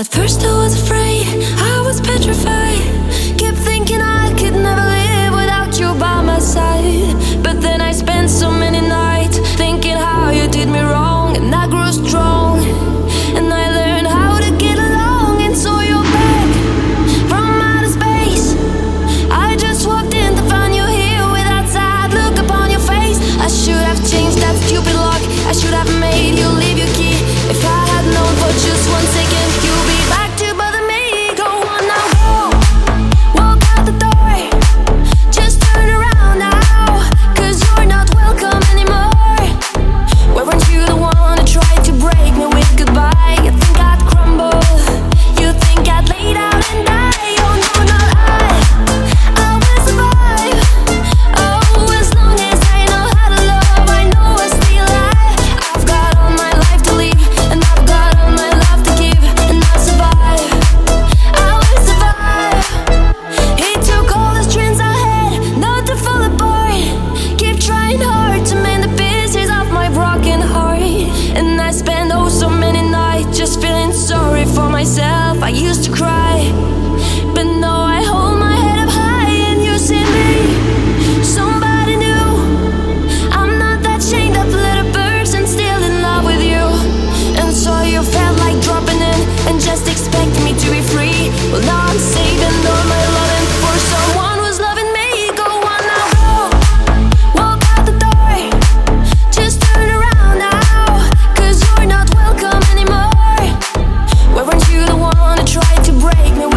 At first I was afraid, I was petrified. Kept thinking I could never live without you by my side. But then I spent so many nights thinking how you did me wrong. And I grew strong, and I learned how to get along. And so you're back from outer space. I just walked in to find you here with that sad look upon your face. I should have changed that stupid lock. I should have made you leave your key. If I had known for just 1 second you'll be back to bother me. Go on now, go. Walk out the door. Just turn around now, 'cause you're not welcome anymore. Weren't you the one who tried to break me with goodbye? You think I'd crumble, you think I'd lay down and die. Oh no, not I will survive. Oh, as long as I know how to love, I know I still alive. I've got all my life to live, and I've got all my love to give, and I'll survive. I will survive. He took all the strengths I had, not to fall apart. Keep trying hard to mend the pieces of my broken heart. And I spent oh so many nights just feeling sorry for myself. I used to cry, but now I hold my head up high, and you see me, somebody new. I'm not that chained up little person, still in love with you. And so you felt like dropping in and just expecting me to be free. Well, now I'm saving all my loving for someone who's loving me. Go on now, go. Walk out the door. Just turn around now, 'cause you're not welcome anymore. Weren't you the one who tried to break me